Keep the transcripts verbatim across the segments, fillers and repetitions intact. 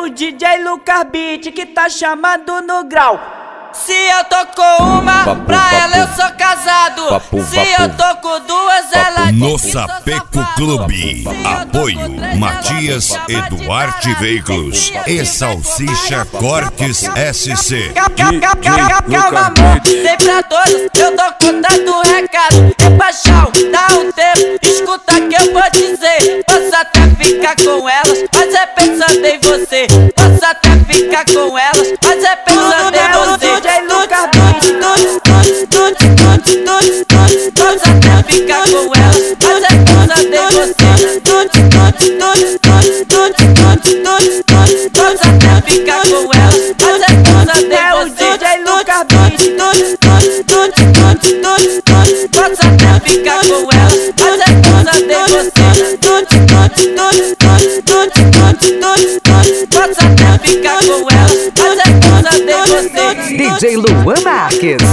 o D J Lucas Beat que tá chamando no grau. Se eu tô com uma, papo, pra papo. ela eu sou casado. Papo, Se papo. eu tô com duas, Papo. ela No diz que sou Sapeco safado. Clube, Se eu tô com apoio três, Matias ela me chama de Eduarte tarado. Veículos Se eu e tiver Salsicha com Cortes S C. Calma, amor, tem pra todos, eu tô contando o recado. É paixão, dá um tempo, escuta que eu vou dizer. Posso até ficar com elas, mas é pensando em você. Posso até ficar com elas, mas é pensando em você. D J Lucas Beat, posso até ficar com elas, mas é pensando em você. Posso até ficar com elas, mas é pensando em você. D J Lucas Beat, posso até ficar com elas, mas é pensando em você. Posso até ficar com elas, mas é pensando em você. D J Luan Marques.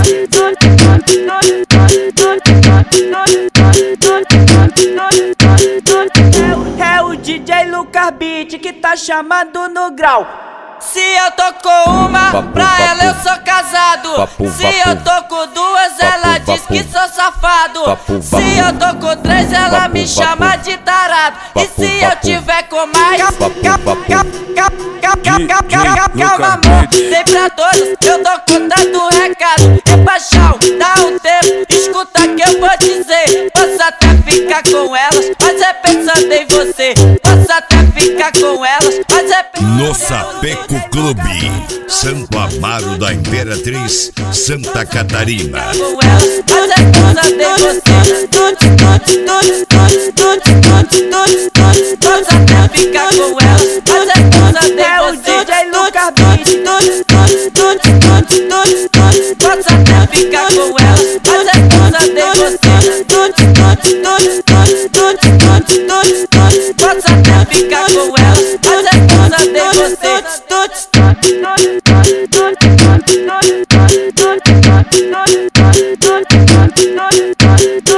É o D J Lucas Beat que tá chamando no grau. Se eu tô com uma, Papo, pra papo. ela eu sou casado. Papo, Se papo. eu tô com duas, ela diz papo. que sou safado. Papo, Se papo. eu tô com três, ela Papo, me papo. chama de tarado. E Papo, se eu papo. tiver com mais, Papo, papo. calma, amor, tem pra todos, eu tô contando o recado. É paixão, dá um tempo, escuta que eu vou dizer. Posso até ficar com elas, mas é pensando em você. Posso até ficar com elas, mas é pensando No Sapeco Clube, Santo Amaro da Imperatriz, Santa Catarina. com elas, mas é pensando em você. Posso até ficar com elas, mas é pensando em você. D J Lucas Beat, posso até ficar com elas, mas é pensando em você. Posso até ficar com elas, mas é pensando em você. Thank you.